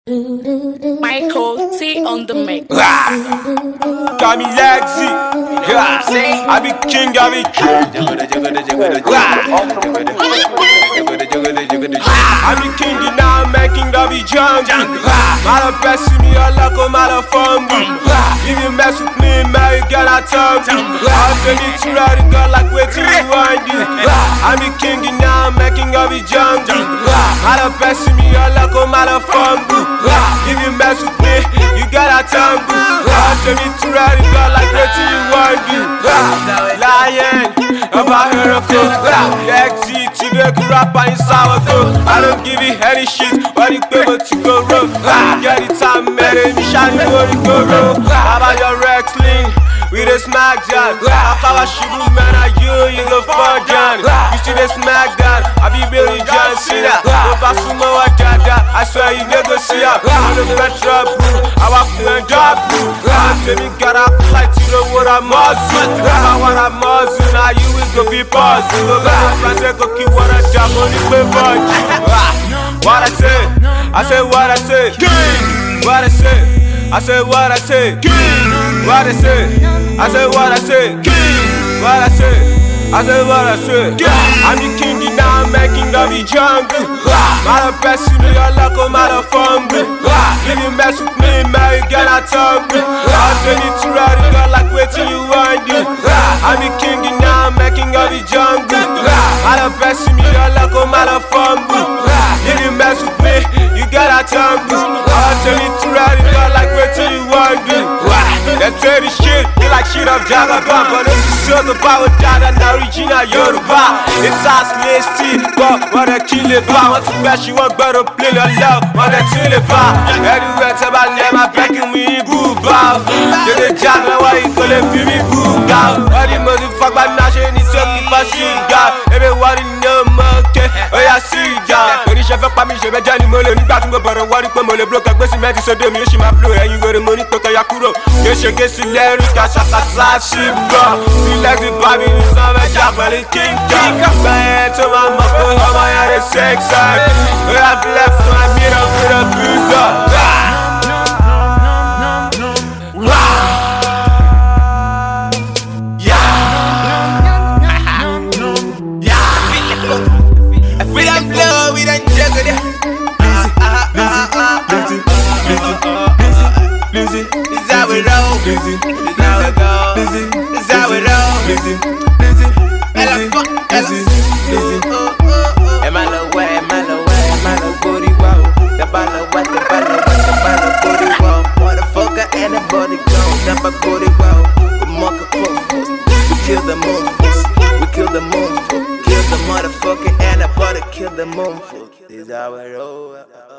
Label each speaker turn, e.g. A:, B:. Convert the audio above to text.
A: Michael T on the mix.
B: Got me lazy. Yeah, see, I be king, I be king. I be king, you now I'm making I be jungle. Mala blessing me, I like a mala fumble. If you mess with me, man, you gotta tumble. I'll tell you to ride a girl like wait till you want you. I be king, you now I'm making I be jungle. Mala blessing me, I like a mala fumble. If you mess with me, you gotta tumble. I'll tell you to ride a girl like wait till you want you. Lion, I'm out here to cook. XG, make a rap and sourdough. I don't give you any shit, but you pay what you go wrong. Get it time, man, and you shine me what you go wrong. How about your wrestling? We the smack down. I call a shibu man, I you go for John. You see the smack down, I be Billy John Cena. No Basumo or Dada, I swear you never see her. I'm the petrol boo, I walk in the job boo. Tell me got up like you know what I'm muscle. I want a muscle, now you will go be puzzle. Go back, go keep what I jump on the paper. What I say, I say what I say. What I say, I say what I say. What I say, I say what I say. What I say, I say what I say. I'm the king, you now I'm making of the jungle. Mala blessing me, I like a mala fumble. If you mess with me, man, you gotta tumble. I'll tell you to ride a girl like wait till you want you. I'm the king, you now I'm making of the jungle. Mala blessing me, I like a mala fumble. If you mess with me, you gotta tumble. I'll tell you to ride a girl like wait till you want you. Let's say this shit, you like shit of Jagaba. But if you show the power down and original Yoruba, it's us listed, but what a kill it by. Want to bash you want better play your love, what a chill it by. Anywhere to my left, my back and we boo bow. You're the jagger, why you call it me boo down? All the motherfucker, my nation is something for shit down. Everybody know monkey, oh yeah, see down. When you shove up, I'm sure Johnny Mullen, you got to go, but I want to come on the block, I guess you met so damn you, she my flow, and you got the money to Kayakuro. Get some lyrics, got shot shit, bro. We like the Bobby, you saw my job, but it's King Kong. My hand to my muffle, how my head is sex. We have left my mirror with a bruiser. We don't blow, we don't juggle it. Lizzy, this how we roll. Lizzy, this how we go. Lizzy, this how we roll. Lizzy, Lizzy, Lizzy. Am I low way? Am I low way? Am I low booty wow? The ball what? The ball booty wow. Motherfucker and the body go. The booty wow. We mock a fool. We kill the moon. We kill the moon. Kill the motherfucker and the body. Kill the moon. This how we roll.